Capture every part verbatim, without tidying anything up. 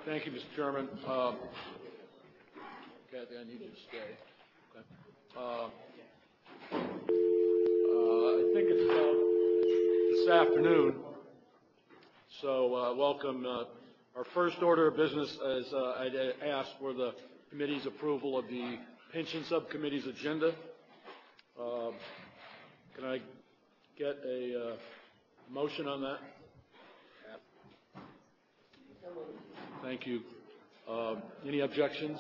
Thank you, Mister Chairman. Uh, Kathy, I need you to stay. Okay. Uh, uh, I think it's uh, this afternoon. So uh, welcome. Uh, our first order of business is uh, I'd ask for the committee's approval of the pension subcommittee's agenda. Uh, can I get a uh, motion on that? Thank you. Uh, any objections?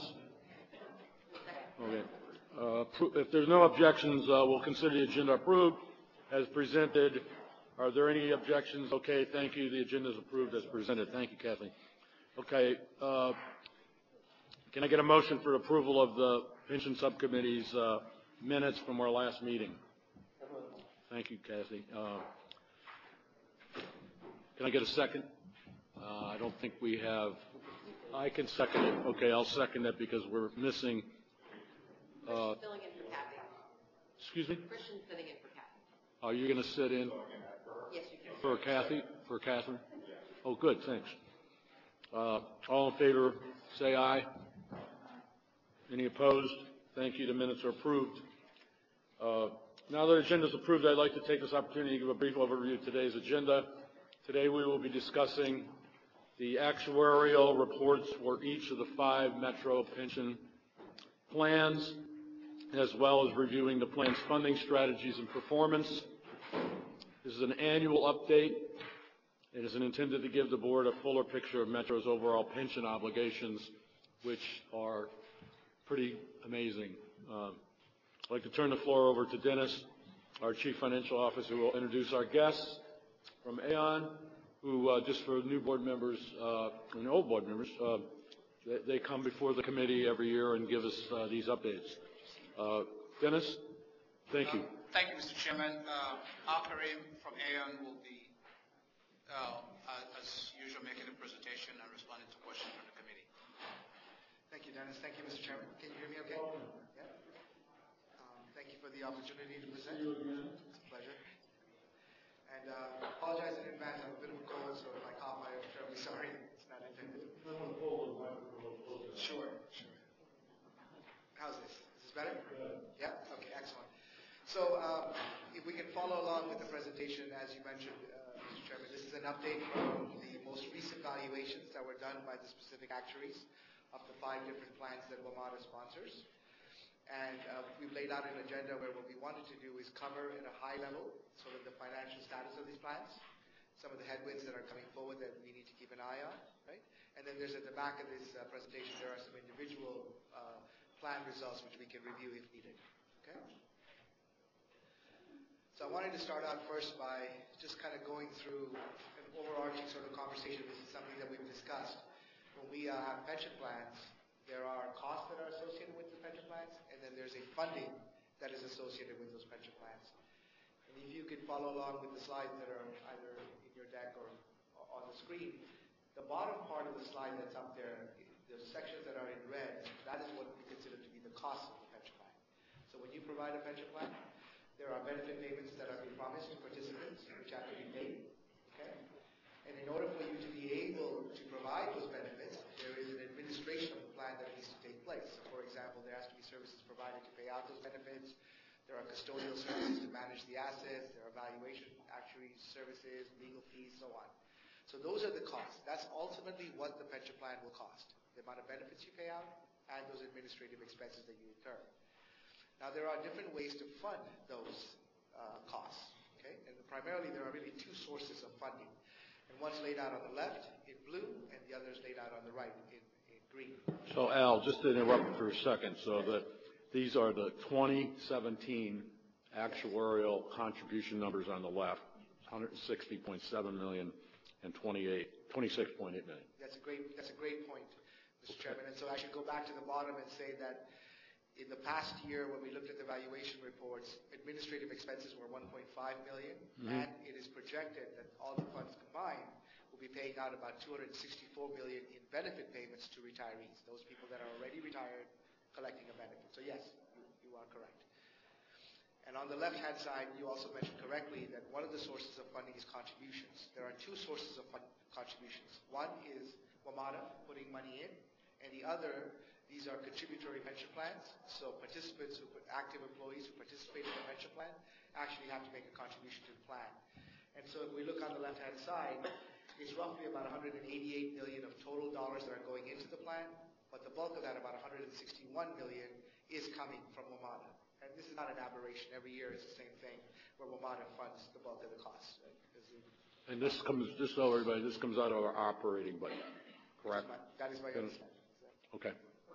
Okay. Uh, if there's no objections, uh, we'll consider the agenda approved as presented. Are there any objections? Okay, thank you. The agenda is approved as presented. Thank you, Kathleen. Okay. Uh, can I get a motion for approval of the pension subcommittee's uh, minutes from our last meeting? Thank you, Kathy. Uh, can I get a second? Uh, I don't think we have. I can second it. Okay, I'll second it because we're missing. Uh, filling in for Kathy. Excuse me? Christian sitting in for Kathy. Are you going to sit in? Yes, you can. For Kathy? For Catherine? Oh, good. Thanks. Uh, all in favor, say aye. Any opposed? Thank you. The minutes are approved. Uh, now that the agenda is approved, I'd like to take this opportunity to give a brief overview of today's agenda. Today we will be discussing the actuarial reports for each of the five Metro pension plans, as well as reviewing the plan's funding strategies and performance. This is an annual update. It is intended to give the board a fuller picture of Metro's overall pension obligations, which are pretty amazing. Uh, I'd like to turn the floor over to Dennis, our Chief Financial Officer, who will introduce our guests from Aon, who, uh, just for new board members uh, and old board members, uh, they, they come before the committee every year and give us uh, these updates. Uh, Dennis, thank you. Uh, thank you, Mister Chairman. Uh, Al Karim from Aon will be, uh, uh, as usual, making a presentation and responding to questions from the committee. Thank you, Dennis. Thank you, Mister Chairman. Can you hear me okay? Yeah. Um, thank you for the opportunity to present. It's a pleasure. And uh, apologize in advance. I have a bit of a cold, so if I cough, I'm terribly sorry. It's not intended. Sure, sure. How's this? Is this better? Yeah? Okay, excellent. So um, if we can follow along with the presentation, as you mentioned, uh, Mister Chairman, this is an update from the most recent valuations that were done by the specific actuaries of the five different plans that WMATA sponsors. And uh, we've laid out an agenda where what we wanted to do is cover at a high level sort of the financial status of these plans, some of the headwinds that are coming forward that we need to keep an eye on, right? And then there's at the back of this uh, presentation, there are some individual uh, plan results which we can review if needed, okay? So I wanted to start out first by just kind of going through an overarching sort of conversation. This is something that we've discussed. When we uh, have pension plans, there are costs that are associated with the pension plans, and then there's a funding that is associated with those pension plans. And if you could follow along with the slides that are either in your deck or on the screen, the bottom part of the slide that's up there, the sections that are in red, that is what we consider to be the cost of the pension plan. So when you provide a pension plan, there are benefit payments that are being promised to participants, which have to be paid. Okay? And in order for you to be able to provide those benefits, there is an administration of the plan that needs to take place. So for example, there has to be services provided to pay out those benefits. There are custodial services to manage the assets. There are valuation, actuary services, legal fees, so on. So those are the costs. That's ultimately what the pension plan will cost, the amount of benefits you pay out and those administrative expenses that you incur. Now, there are different ways to fund those uh, costs, okay? And primarily, there are really two sources of funding. And one's laid out on the left in blue, and the other is laid out on the right in, in green. So, Al, just to interrupt for a second, so that these are the twenty seventeen actuarial contribution numbers on the left, one hundred sixty point seven million dollars and twenty-six point eight million dollars. That's a great, that's a great point, Mister Chairman. And so I should go back to the bottom and say that in the past year, when we looked at the valuation reports, administrative expenses were one point five million dollars, mm-hmm. and it is projected that all the funds combined will be paying out about two hundred sixty-four million dollars in benefit payments to retirees, those people that are already retired collecting a benefit. So yes, you, you are correct. And on the left-hand side, you also mentioned correctly that one of the sources of funding is contributions. There are two sources of fund contributions. One is WMATA putting money in, and the other, these are contributory pension plans. So participants, who active employees who participate in the pension plan, actually have to make a contribution to the plan. And so if we look on the left-hand side, it's roughly about one hundred eighty-eight million dollars of total dollars that are going into the plan, but the bulk of that, about one hundred sixty-one million dollars, is coming from WMATA. And this is not an aberration. Every year it's the same thing, where WMATA funds the bulk of the costs. Right? And this comes, just so everybody, this comes out of our operating budget, correct? That is my understanding. Okay.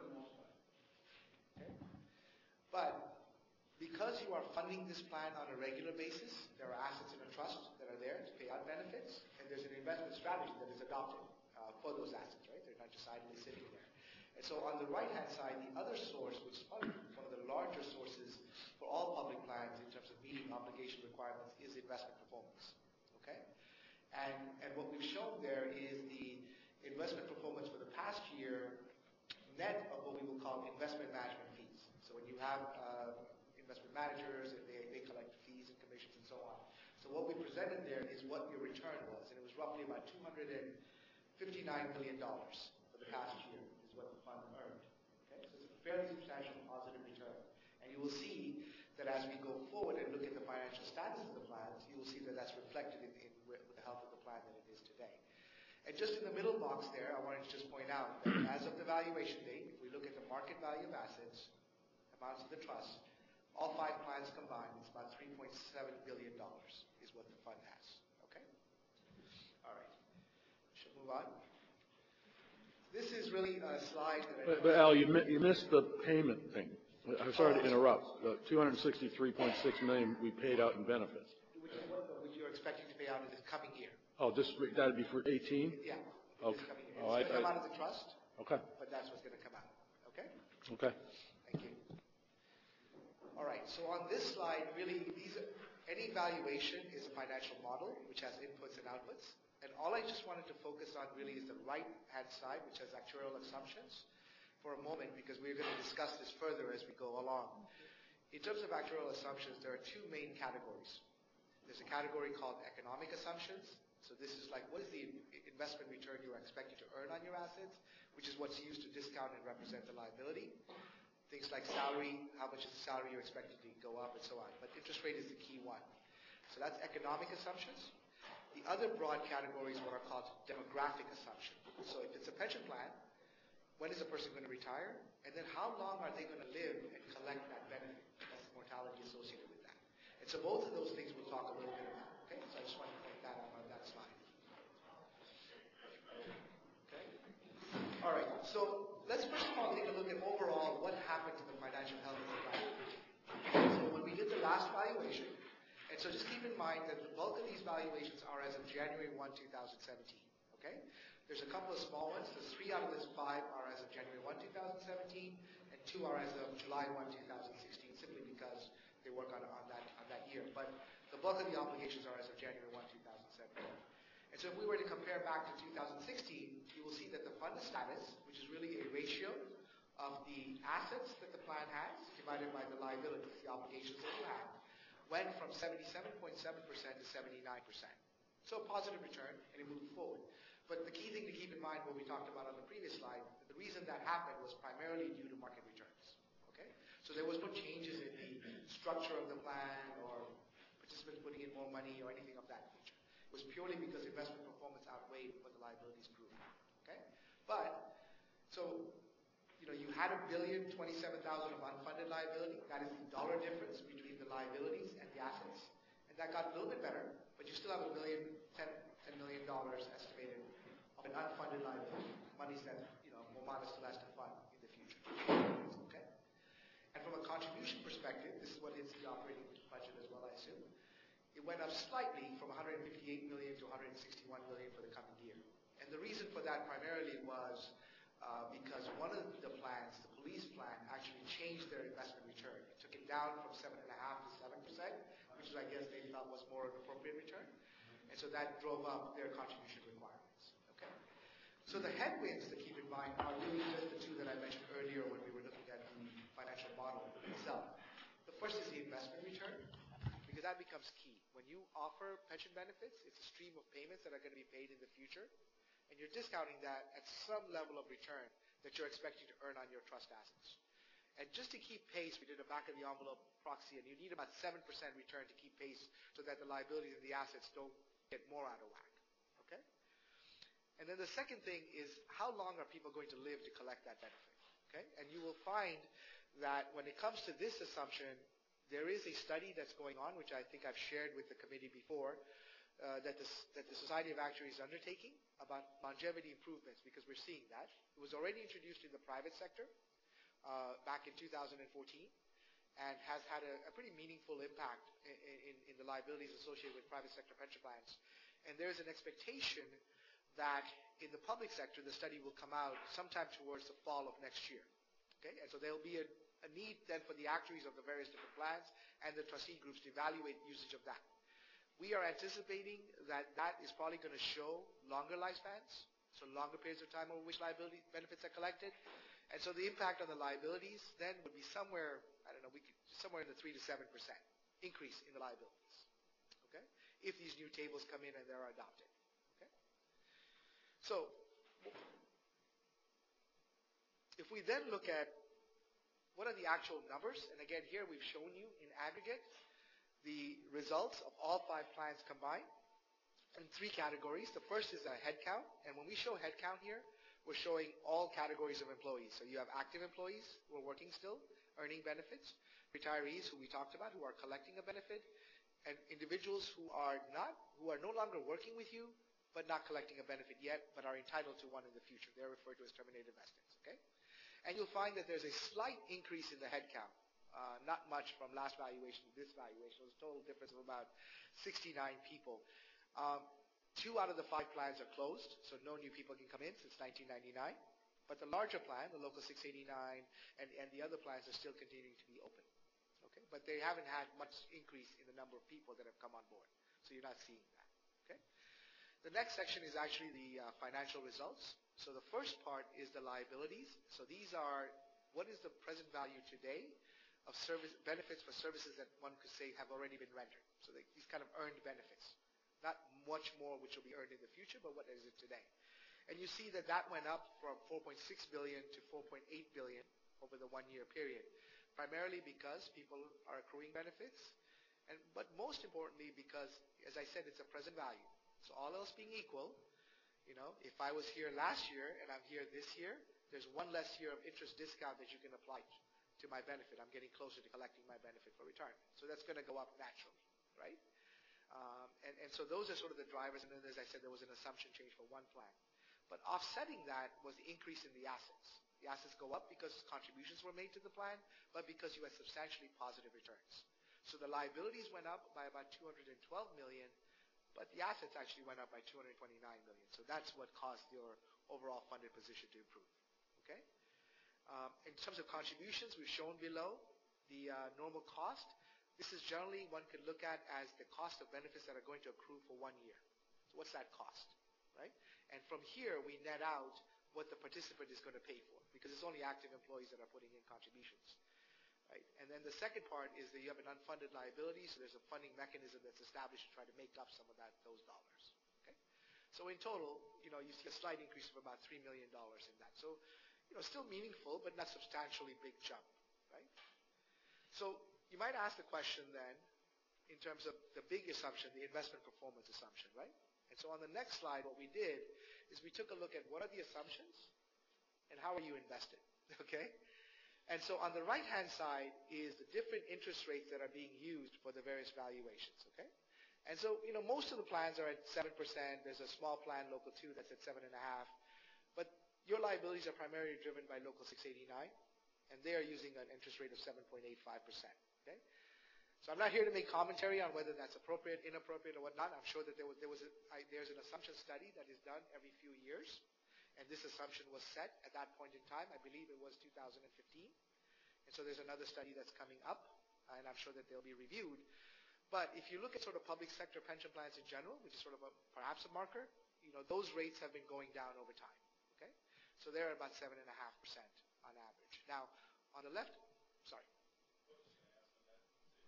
Okay. But because you are funding this plan on a regular basis, there are assets in a trust that are there to pay out benefits, and there's an investment strategy that is adopted uh, for those assets, right? They're not just idly sitting there. And so on the right-hand side, the other source, which is probably one of the larger sources for all public plans in terms of meeting obligation requirements, is investment performance. Okay? And, and what we've shown there is the investment performance for the past year, net of what we will call investment management fees. So when you have uh, investment managers, and they, they collect fees and commissions and so on. So what we presented there is what your return was, and it was roughly about two hundred fifty-nine million dollars for the past year is what the fund earned. Okay? So it's a fairly substantial positive return. And you will see that as we go forward and look at the financial status of the plans, you will see that that's reflected in, in with the health of the plan that it is today. And just in the middle box there, I wanted to just point out that as of the valuation date, if we look at the market value of assets, amounts of the trust, all five plans combined, it's about three point seven billion dollars is what the fund has. Okay? All right. Should move on. This is really a slide that I... But, but Al, you, mi- you missed the payment thing. I'm sorry to interrupt. The two hundred sixty-three point six million dollars we paid out in benefits. Which is what which you're expecting to pay out in this coming year. Oh, this that'd be for eighteen? Yeah. Okay. This coming year. Oh, It's I- going to come I- out of the trust, Okay. but that's what's going to come out. Okay? Okay. Thank you. All right. So on this slide, really, these are, any valuation is a financial model which has inputs and outputs. And all I just wanted to focus on really is the right-hand side, which has actuarial assumptions, for a moment, because we're going to discuss this further as we go along. In terms of actuarial assumptions, there are two main categories. There's a category called economic assumptions. So this is like, what is the investment return you are expecting to earn on your assets, which is what's used to discount and represent the liability. Things like salary, how much is the salary you're expecting to go up, and so on. But interest rate is the key one. So that's economic assumptions. The other broad category is what are called demographic assumptions. So if it's a pension plan, when is a person going to retire? And then how long are they going to live and collect that benefit? That's the mortality associated with that. And so both of those things we'll talk a little bit about. Okay? So I just want to point that out on that slide. Okay? All right. So let's first of all take a look at overall what happened to the financial health of the plan. So when we did the last valuation, and so just keep in mind that the bulk of these valuations are as of January first, two thousand seventeen. Okay? There's a couple of small ones. There's three out of this five are as of January first, two thousand seventeen, and two are as of July first, two thousand sixteen, simply because they work on, on, that, on that year. But the bulk of the obligations are as of January first, two thousand seventeen. And so if we were to compare back to two thousand sixteen, you will see that the fund status, which is really a ratio of the assets that the plan has divided by the liabilities, the obligations that you have, went from seventy-seven point seven percent to seventy-nine percent. So a positive return, and it moved forward. But the key thing to keep in mind, what we talked about on the previous slide, the reason that happened was primarily due to market returns. Okay? So there was no changes in the structure of the plan or participants putting in more money or anything of that nature. It was purely because investment performance outweighed what the liabilities grew. Okay? But, so, you know, you had a billion twenty-seven thousand of unfunded liability. That is the dollar difference between the liabilities and the assets. And that got a little bit better, but you still have a billion, ten, ten million dollars estimated of an unfunded liability, monies that, you know, WMATA still has to fund in the future. Okay? And from a contribution perspective, this is what hits the operating budget as well, I assume. It went up slightly from one hundred fifty-eight million dollars to one hundred sixty-one million dollars for the coming year. And the reason for that primarily was uh, because one of the plans, the police plan, actually changed their investment return. It took it down from seven point five to seven percent, which I guess they thought was more an appropriate return. And so that drove up their contribution requirements. Okay? So the headwinds to keep in mind are really just the two that I mentioned earlier when we were looking at the financial model itself. The first is the investment return, because that becomes key. When you offer pension benefits, it's a stream of payments that are going to be paid in the future. and you're discounting that at some level of return that you're expecting to earn on your trust assets. And just to keep pace, we did a back-of-the-envelope proxy, and you need about seven percent return to keep pace so that the liabilities and the assets don't get more out of whack. Okay? And then the second thing is, how long are people going to live to collect that benefit? Okay? And you will find that when it comes to this assumption, there is a study that's going on, which I think I've shared with the committee before, uh, that, the, that the Society of Actuaries is undertaking about longevity improvements, because we're seeing that. It was already introduced in the private sector uh, back in two thousand fourteen and has had a, a pretty meaningful impact in, in, in the liabilities associated with private sector pension plans. And there's an expectation that in the public sector, the study will come out sometime towards the fall of next year. Okay? And so there will be a, a need then for the actuaries of the various different plans and the trustee groups to evaluate usage of that. We are anticipating that that is probably going to show longer lifespans, so longer periods of time over which liability benefits are collected. And so the impact on the liabilities then would be somewhere, I don't know, we could, somewhere in the three to seven percent increase in the liabilities. Okay? If these new tables come in and they're adopted. Okay? So, if we then look at what are the actual numbers, and again here we've shown you in aggregate the results of all five plans combined in three categories. The first is a head count, and when we show head count here, we're showing all categories of employees. So you have active employees who are working still, earning benefits, retirees who we talked about who are collecting a benefit, and individuals who are not, who are no longer working with you, but not collecting a benefit yet, but are entitled to one in the future. They're referred to as terminated vestings. Okay? And you'll find that there's a slight increase in the head count. Uh, not much from last valuation to this valuation. It was a total difference of about sixty-nine people. Um, two out of the five plans are closed, so no new people can come in since nineteen ninety-nine. But the larger plan, the Local six eighty-nine, and, and the other plans are still continuing to be open. Okay? But they haven't had much increase in the number of people that have come on board. So you're not seeing that. Okay? The next section is actually the uh, financial results. So the first part is the liabilities. So these are, what is the present value today of service benefits for services that one could say have already been rendered. So they, these kind of earned benefits. Not much more which will be earned in the future, but what is it today? And you see that that went up from four point six billion dollars to four point eight billion dollars over the one-year period, primarily because people are accruing benefits, and but most importantly because, as I said, it's a present value. So all else being equal, you know, if I was here last year and I'm here this year, there's one less year of interest discount that you can apply to. to my benefit. I'm getting closer to collecting my benefit for retirement. So that's going to go up naturally, right? Um, and, and so those are sort of the drivers. And then, as I said, there was an assumption change for one plan. But offsetting that was the increase in the assets. The assets go up because contributions were made to the plan, but because you had substantially positive returns. So the liabilities went up by about two hundred twelve million dollars, but the assets actually went up by two hundred twenty-nine million dollars. So that's what caused your overall funded position to improve, okay? Um, in terms of contributions, we've shown below the uh, normal cost. This is generally one could look at as the cost of benefits that are going to accrue for one year. So what's that cost, right? And from here, we net out what the participant is going to pay for, because it's only active employees that are putting in contributions, right? And then the second part is that you have an unfunded liability, so there's a funding mechanism that's established to try to make up some of that those dollars, okay? So in total, you know, you see a slight increase of about three million dollars in that. So you know, still meaningful, but not substantially big jump, right? So you might ask the question then, in terms of the big assumption, the investment performance assumption, right? And so on the next slide, what we did is we took a look at what are the assumptions and how are you invested, okay? And so on the right-hand side is the different interest rates that are being used for the various valuations, okay? And so, you know, most of the plans are at seven percent. There's a small plan, Local two, that's at seven point five. But your liabilities are primarily driven by Local six eighty-nine, and they are using an interest rate of seven point eight five percent, okay? So I'm not here to make commentary on whether that's appropriate, inappropriate, or whatnot. I'm sure that there was, there was a, I, there's an assumption study that is done every few years, and this assumption was set at that point in time. I believe it was two thousand fifteen, and so there's another study that's coming up, and I'm sure that they'll be reviewed. But if you look at sort of public sector pension plans in general, which is sort of a, perhaps a marker, you know, those rates have been going down over time, okay? So they're about seven point five percent on average. Now, on the left, sorry.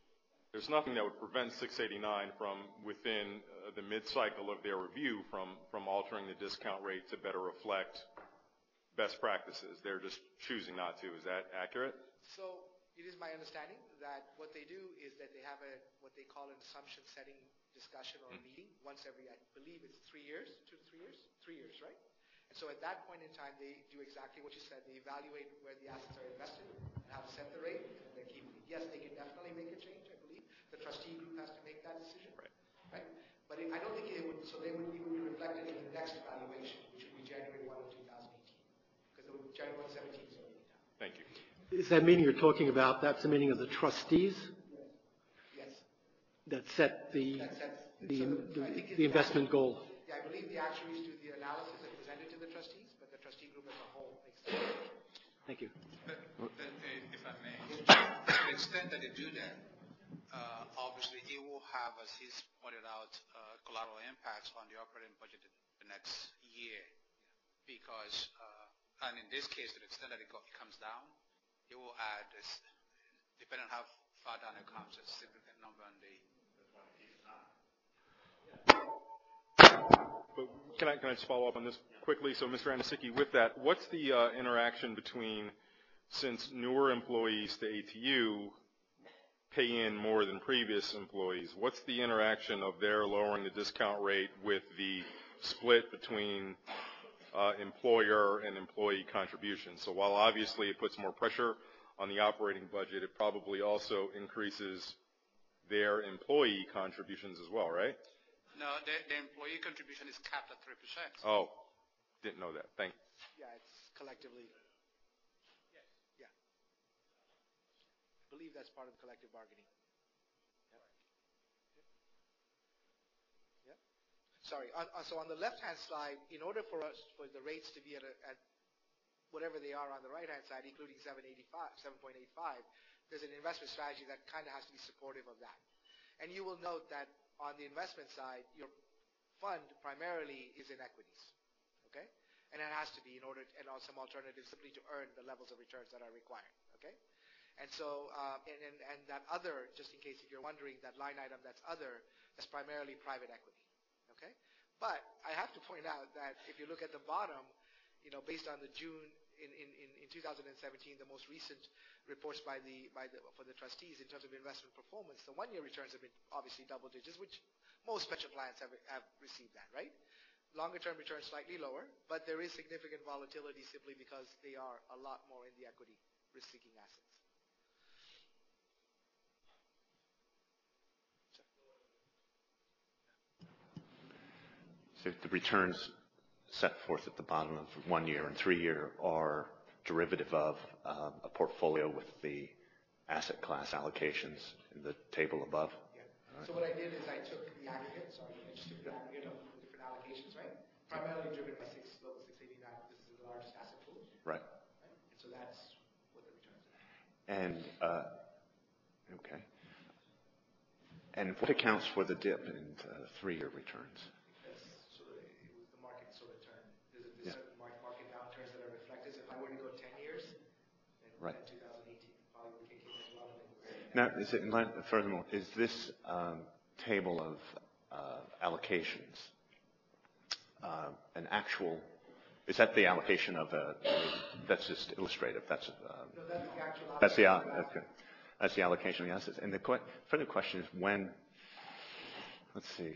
there's nothing that would prevent six eighty-nine from within uh, the mid-cycle of their review from, from altering the discount rate to better reflect best practices. They're just choosing not to. Is that accurate? So it is my understanding that what they do is that they have a what they call an assumption setting discussion or a meeting once every, I believe it's three years, two to three years, three years, right? And so at that point in time, they do exactly what you said. They evaluate where the assets are invested and how to set the rate, and they keep it. Yes, they can definitely make a change, I believe. The trustee group has to make that decision, Right. right? But it, I don't think it would, so they would, it would be reflected in the next evaluation, which would be January first of two thousand eighteen, because it would be January seventeen is already done. Thank you. Is that meeting you're talking about, that's the meeting of the trustees Yes. that set the, That sets, the, so the, I think it's the investment actually- goal? Yeah, I believe the actuaries do the analysis and present it to the trustees, but the trustee group as a whole makes the decision. Thank you. But, but, uh, if I may, to the extent that they do that, uh, obviously it will have, as he's pointed out, uh, collateral impacts on the operating budget the next year. Because, uh, and in this case, to the extent that it, go, it comes down, it will add, this, depending on how far down it comes, a significant number on the. But can I, can I just follow up on this quickly? So, Mister Anisiki, with that, what's the uh, interaction between, since newer employees to A T U pay in more than previous employees, what's the interaction of their lowering the discount rate with the split between uh, employer and employee contributions? So while obviously it puts more pressure on the operating budget, it probably also increases their employee contributions as well, right? No, the, the employee contribution is capped at three percent. Oh, didn't know that. Thank you. Yeah, it's collectively. Yes. Yeah. I believe that's part of the collective bargaining. Yeah. Yeah. Sorry. On, on, so on the left-hand side, in order for us for the rates to be at, a, at whatever they are on the right-hand side, including seven eighty-five, seven point eight five, there's an investment strategy that kind of has to be supportive of that. And you will note that on the investment side, your fund primarily is in equities, okay? And it has to be in order, to, and on some alternatives simply to earn the levels of returns that are required, okay? And so, uh, and, and, and that other, just in case if you're wondering, that line item that's other, that's primarily private equity, okay? But I have to point out that if you look at the bottom, you know, based on the June in, in, in two thousand seventeen, the most recent reports by the, by the, for the trustees in terms of investment performance, the one-year returns have been obviously double digits, which most pension plans have, have received that, right? Longer-term returns slightly lower, but there is significant volatility simply because they are a lot more in the equity risk-seeking assets. So the returns set forth at the bottom of one year and three year are derivative of uh, a portfolio with the asset class allocations in the table above. Yeah. Right. So what I did is I took the aggregate, sorry, I just took the aggregate of the different allocations, right? Primarily driven by six, level six eighty-nine, this is the largest asset pool. Right. Right? And so that's what the returns are. And, uh, okay. And what accounts for the dip in uh, three-year returns? Yeah. Certain market downturns that are reflected. If I were to go ten years, then right. twenty eighteen probably would kick in as well. Now, is it, furthermore, is this um, table of uh, allocations uh, an actual? Is that the allocation of a? That's just illustrative. That's. Uh, no, that's the actual. That's the okay. That's the allocation of the assets. And the que- further question is when. Let's see.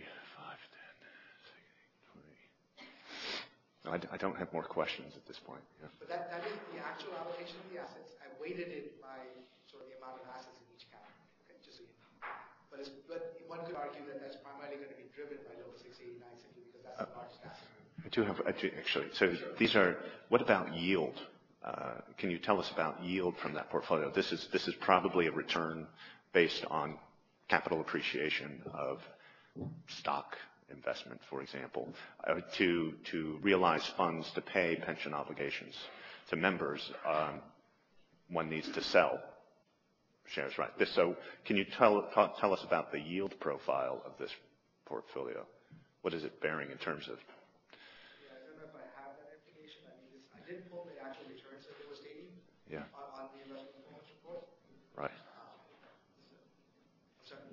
I, I don't have more questions at this point. Yeah. But that, that is the actual allocation of the assets. I weighted it by sort of the amount of assets in each category. Okay, just so you know. But, it's, but one could argue that that's primarily going to be driven by Local six eighty-nine simply because that's uh, the largest asset. I do have, I do, actually. So sure. These are. What about yield? Uh, can you tell us about yield from that portfolio? This is this is probably a return based on capital appreciation of stock investment, for example, uh, to to realize funds to pay pension obligations to members, um, one needs to sell shares, right? This, so, can you tell tell us about the yield profile of this portfolio? What is it bearing in terms of? Yeah, I don't know if I have that information. I mean, this, I did pull the actual returns that they were stating. Yeah. On, on the investment performance report. Right. Um, so, I'm sorry.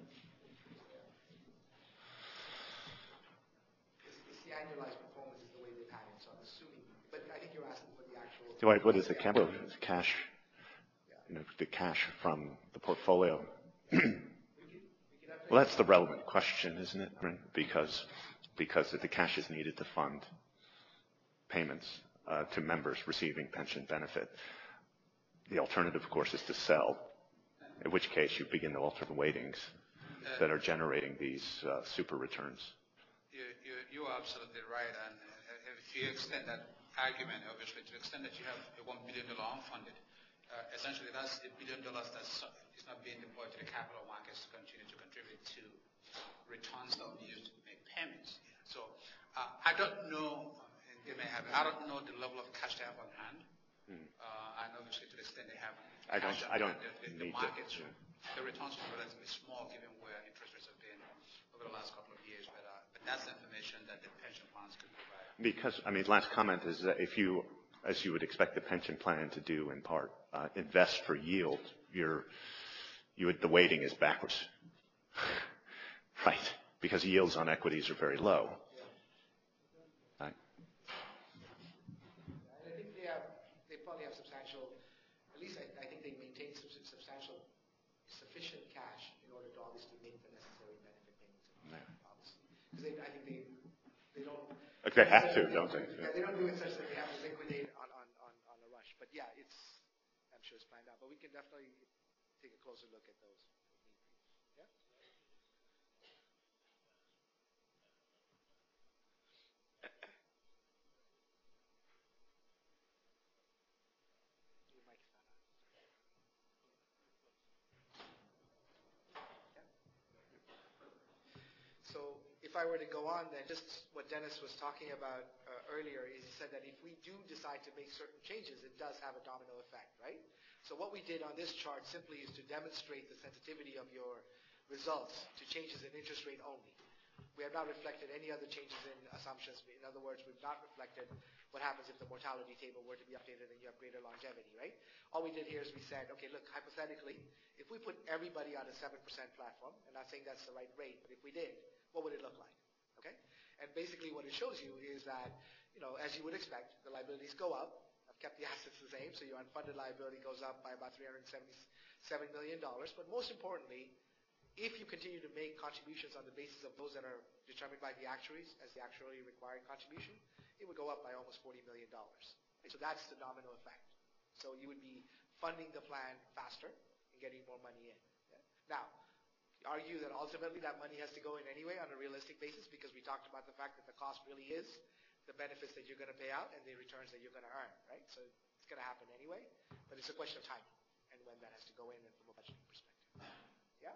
Dwight, what is the capital cash, you know, the cash from the portfolio? Well, that's the relevant question, isn't it? Right? Because, because the cash is needed to fund payments uh, to members receiving pension benefit. The alternative, of course, is to sell, in which case you begin to alter the weightings that are generating these uh, super returns. You, you, you are absolutely right. And uh, if you extend that argument, obviously, to the extent that you have a one billion dollars unfunded, uh, essentially that's a billion dollars that's is not being deployed to the capital markets to continue to contribute to returns that will be used to make payments. So uh, I don't know, and they may have, I don't know the level of cash they have on hand. Hmm. Uh, and obviously, to the extent they have I don't, cash I don't on hand, the, the, the need markets, to, yeah. the returns will be relatively small given where interest rates have been over the last couple of years. But, uh, but that's the information that the pension plans could provide. Because, I mean, last comment is that if you, as you would expect the pension plan to do in part, uh, invest for yield, you're, you would, the weighting is backwards. Right? Because yields on equities are very low. Right? I think they have, they probably have substantial, at least I, I think they maintain substantial, sufficient cash in order to obviously make the necessary benefit payments. Yeah. Obviously. Because they, I think they, they don't. Like they have to, don't they? Yeah, they don't do it such that they have to liquidate on, on, on, on a rush. But yeah, it's, I'm sure it's planned out. But we can definitely take a closer look at those. Yeah? Your mic is not on. Yeah. So if I were to go on then, just what Dennis was talking about uh, earlier is he said that if we do decide to make certain changes, it does have a domino effect, right? So what we did on this chart simply is to demonstrate the sensitivity of your results to changes in interest rate only. We have not reflected any other changes in assumptions. In other words, we've not reflected what happens if the mortality table were to be updated and you have greater longevity, right? All we did here is we said, okay, look, hypothetically, if we put everybody on a seven percent platform, I'm not saying that's the right rate, but if we did, what would it look like, okay? And basically what it shows you is that, you know, as you would expect, the liabilities go up. I've kept the assets the same, so your unfunded liability goes up by about three hundred seventy-seven million dollars. But most importantly, if you continue to make contributions on the basis of those that are determined by the actuaries as the actuarially required contribution, it would go up by almost forty million dollars. So that's the domino effect. So you would be funding the plan faster and getting more money in. Yeah? Now, argue that ultimately that money has to go in anyway on a realistic basis because we talked about the fact that the cost really is the benefits that you're going to pay out and the returns that you're going to earn, right? So it's going to happen anyway, but it's a question of timing and when that has to go in and from a budgeting perspective. Yeah?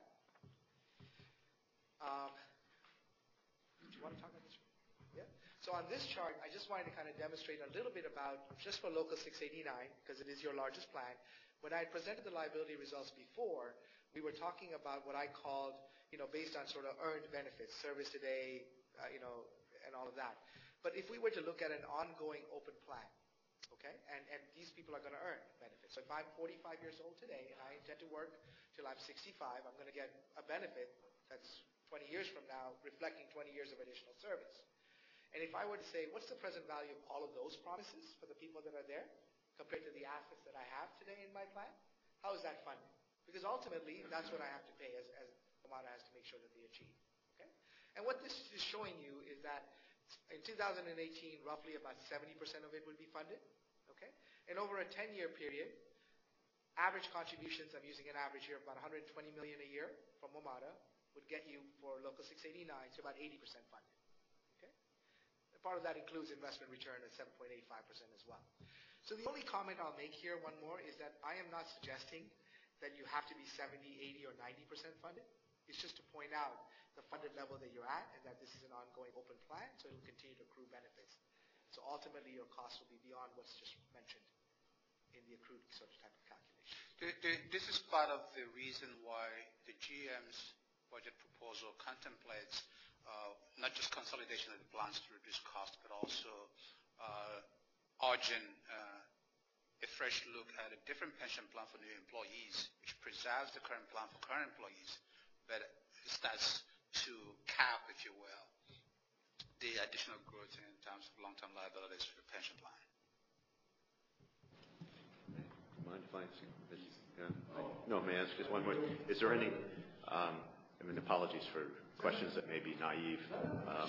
Um, do you want to talk about this? Yeah? So on this chart, I just wanted to kind of demonstrate a little bit about, just for Local six eighty-nine, because it is your largest plan, when I presented the liability results before, we were talking about what I called, you know, based on sort of earned benefits, service today, uh, you know, and all of that. But if we were to look at an ongoing open plan, okay, and, and these people are going to earn benefits. So if I'm forty-five years old today and I intend to work till I'm sixty-five, I'm going to get a benefit that's twenty years from now reflecting twenty years of additional service. And if I were to say, what's the present value of all of those promises for the people that are there compared to the assets that I have today in my plan? How is that funded? Because ultimately, that's what I have to pay as, as Omada has to make sure that they achieve. Okay? And what this is showing you is that in two thousand eighteen, roughly about seventy percent of it would be funded. Okay? And over a ten-year period, average contributions, I'm using an average here of about one hundred twenty million dollars a year from Omada, would get you for Local six eighty-nine to about eighty percent funded. Okay? And part of that includes investment return at seven point eight five percent as well. So the only comment I'll make here, one more, is that I am not suggesting that you have to be seventy, eighty, or ninety percent funded. It's just to point out the funded level that you're at and that this is an ongoing open plan, so it will continue to accrue benefits. So ultimately, your costs will be beyond what's just mentioned in the accrued sort of type of calculation. The, the, this is part of the reason why the G M's budget proposal contemplates uh, not just consolidation of the plans to reduce costs, but also uh, urging uh, a fresh look at a different pension plan for new employees, which preserves the current plan for current employees, but starts to cap, if you will, the additional growth in terms of long-term liabilities for the pension plan. ask? Yeah. No, may I ask just one more? Is there any, um, I mean, apologies for questions that may be naive. Um,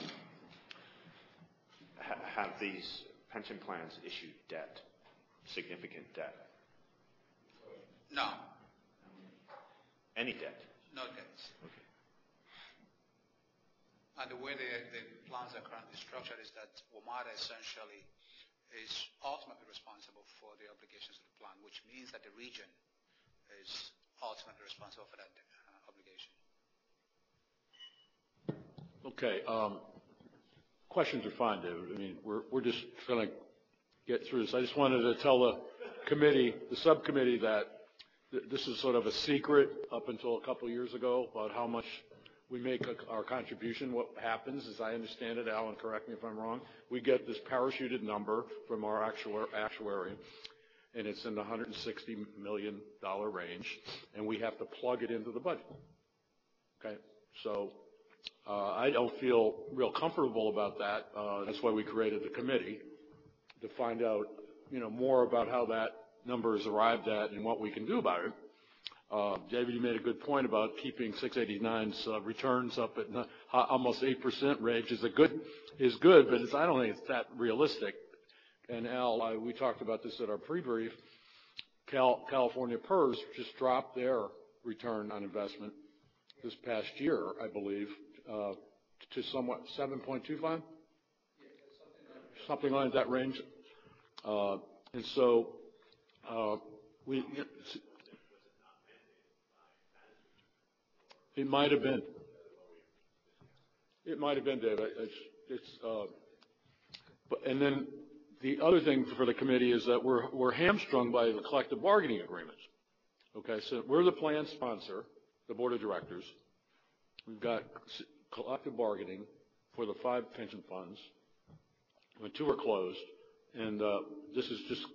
ha have these pension plans issued debt, significant debt? No, Any debt? no debts. Okay. And the way the, the plans are currently structured is that WMATA essentially is ultimately responsible for the obligations of the plan, which means that the region is ultimately responsible for that uh, obligation. Okay. Um, questions are fine, David. I mean, we're, we're just going to get through this. I just wanted to tell the committee, the subcommittee, that th this is sort of a secret up until a couple of years ago about how much we make a, our contribution. What happens, as I understand it, Alan, correct me if I'm wrong, we get this parachuted number from our actuar actuary, and it's in the one hundred sixty million dollar range, and we have to plug it into the budget. Okay? So uh, I don't feel real comfortable about that. Uh, that's why we created the committee, to find out, you know, more about how that number is arrived at and what we can do about it. Uh, David, you made a good point about keeping six eighty-nine's uh, returns up at uh, almost eight percent range is a good, is good, but it's, I don't think it's that realistic. And Al, uh, we talked about this at our pre-brief. Cal, California P E R S just dropped their return on investment this past year, I believe, uh, to somewhat seven point two five? Something like that range. Uh, and so uh, we, it might have been. It might have been, Dave. It's, it's, uh, but, and then the other thing for the committee is that we're, we're hamstrung by the collective bargaining agreements. Okay, so we're the plan sponsor, the board of directors. We've got collective bargaining for the five pension funds. When two are closed, and uh, this is just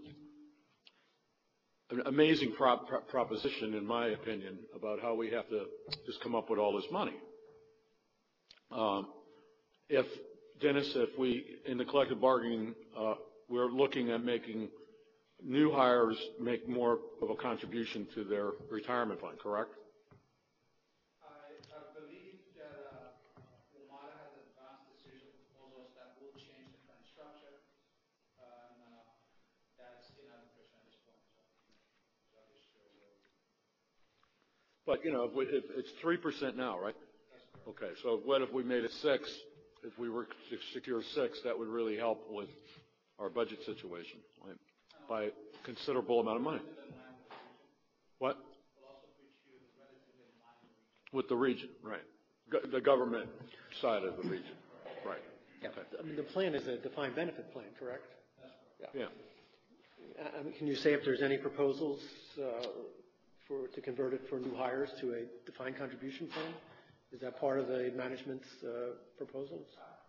an amazing prop, prop, proposition, in my opinion, about how we have to just come up with all this money. Um, if, Dennis, if we, in the collective bargaining, uh, we're looking at making new hires make more of a contribution to their retirement fund, correct? I, I believe that uh, WMATA has advanced decision proposals that will change the current structure, and uh, that's inadequate at this point. So, that is true. But, you know, if, we, if it's three percent now, right? Okay, so what if we made it six? If we were to secure six, that would really help with our budget situation, right? By a considerable amount of money. What? With the region, right. Go, the government side of the region, right. Yeah. Okay. I mean, the plan is a defined benefit plan, correct? Yeah. yeah. I mean, can you say if there's any proposals uh, for to convert it for new hires to a defined contribution plan? Is that part of the management's uh, proposals?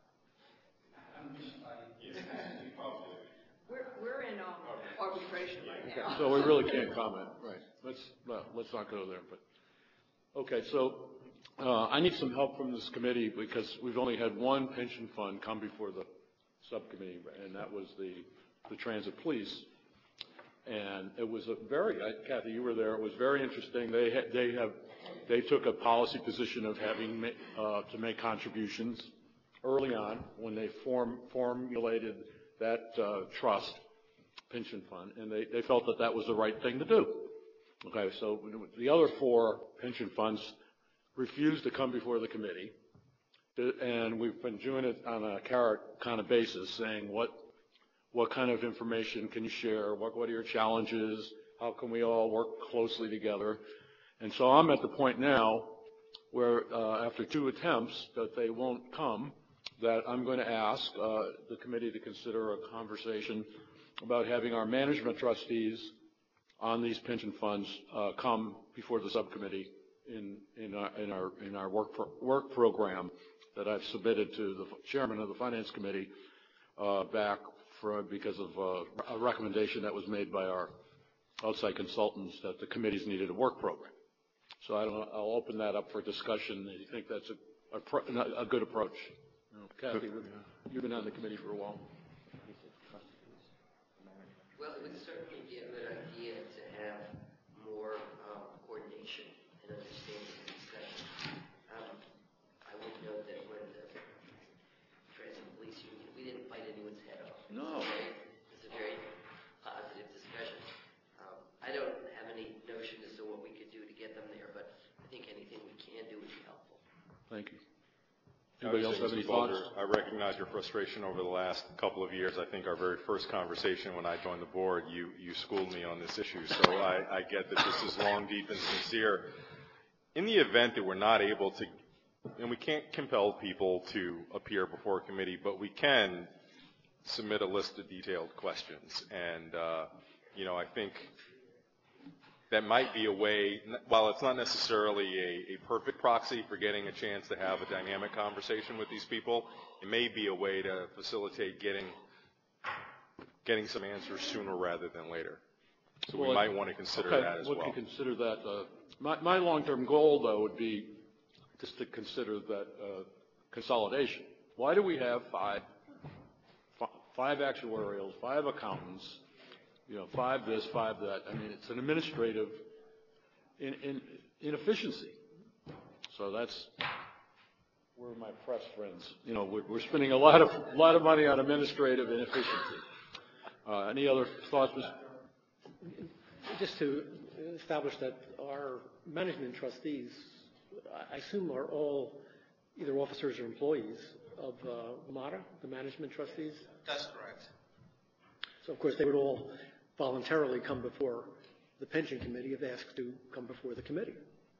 We're, we're in um, arbitration right now. So we really can't comment, right. Let's, well, let's not go there. But okay, so uh, I need some help from this committee because we've only had one pension fund come before the subcommittee, and that was the, the transit police. And it was a very, I, Kathy, you were there, it was very interesting. They, ha they have, they took a policy position of having uh, to make contributions early on when they form, formulated that uh, trust pension fund, and they, they felt that that was the right thing to do. Okay, so the other four pension funds refused to come before the committee, and we've been doing it on a carrot kind of basis, saying what what kind of information can you share, what, what are your challenges, how can we all work closely together. And so I'm at the point now where uh, after two attempts that they won't come, that I'm going to ask uh, the committee to consider a conversation about having our management trustees on these pension funds uh, come before the subcommittee in, in, our, in, our, in our work, pro work program that I've submitted to the chairman of the finance committee uh, back for, because of uh, a recommendation that was made by our outside consultants that the committees needed a work program. So I don't know, I'll open that up for discussion. Do you think that's a, a, pro a good approach? Kathy, you've been on the committee for a while. Well, it would certainly be a good idea to have Anybody else have any Mister thoughts? Balder, I recognize your frustration over the last couple of years. I think our very first conversation when I joined the board, you, you schooled me on this issue, so I, I get that this is long, deep, and sincere. In the event that we're not able to, and we can't compel people to appear before a committee, but we can submit a list of detailed questions. And, uh, you know, I think that might be a way, while it's not necessarily a, a perfect proxy for getting a chance to have a dynamic conversation with these people, it may be a way to facilitate getting getting some answers sooner rather than later. So Well, we might want to consider okay, that as we well. can consider that. Uh, my, my long-term goal, though, would be just to consider that uh, consolidation. Why do we have five, f- five actuarials, five accountants, you know, five this, five that? I mean, it's an administrative in, in, inefficiency. So that's where my press friends, you know, we're, we're spending a lot of lot of money on administrative inefficiency. Uh, any other thoughts? Just to establish that our management trustees, I assume, are all either officers or employees of uh, MARA, the management trustees? That's correct. So, of course, they would all voluntarily come before the pension committee if asked to come before the committee.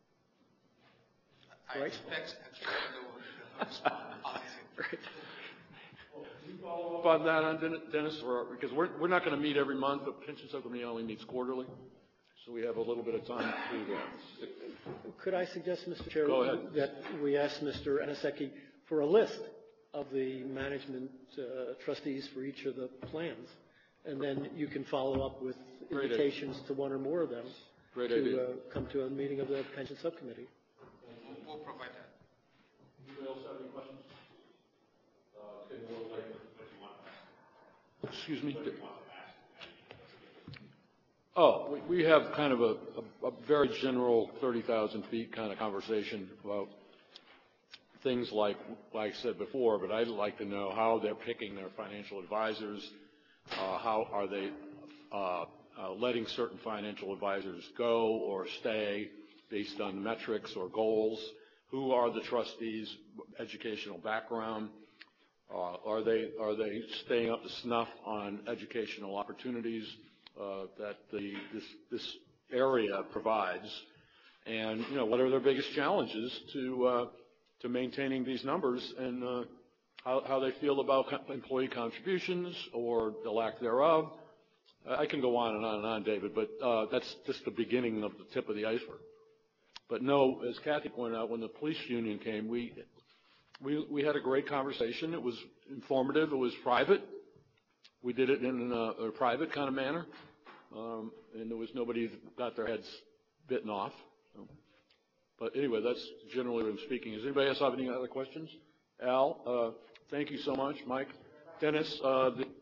I Right. expect actually they will respond positively. Right. Can you follow up on that, on Den- Dennis? Or, because we're, we're not going to meet every month. The pension subcommittee only meets quarterly. So we have a little bit of time to uh, Could I suggest, Mister Chair, Go ahead. that we ask Mister Aniseki for a list of the management uh, trustees for each of the plans, and then you can follow up with Great idea. invitations to one or more of them Great to idea. uh, come to a meeting of the pension subcommittee. We'll, we'll provide that. Anybody else have any questions? Excuse me? Oh, we, we have kind of a, a, a very general thirty thousand feet kind of conversation about things like, like I said before, but I'd like to know how they're picking their financial advisors, uh, how are they uh, uh, letting certain financial advisors go or stay based on metrics or goals, who are the trustees, educational background, uh, are they are they staying up to snuff on educational opportunities uh, that the this this area provides, and you know what are their biggest challenges to uh, to maintaining these numbers, and uh, how, how they feel about co- employee contributions or the lack thereof. I can go on and on and on, David, but uh, that's just the beginning of the tip of the iceberg. But no, as Kathy pointed out, when the police union came, we we we had a great conversation. It was informative. It was private. We did it in a, a private kind of manner, um, and there was nobody that got their heads bitten off. So. But anyway, that's generally what I'm speaking. Does anybody else have any other questions? Al, uh, thank you so much. Mike, Dennis, uh, the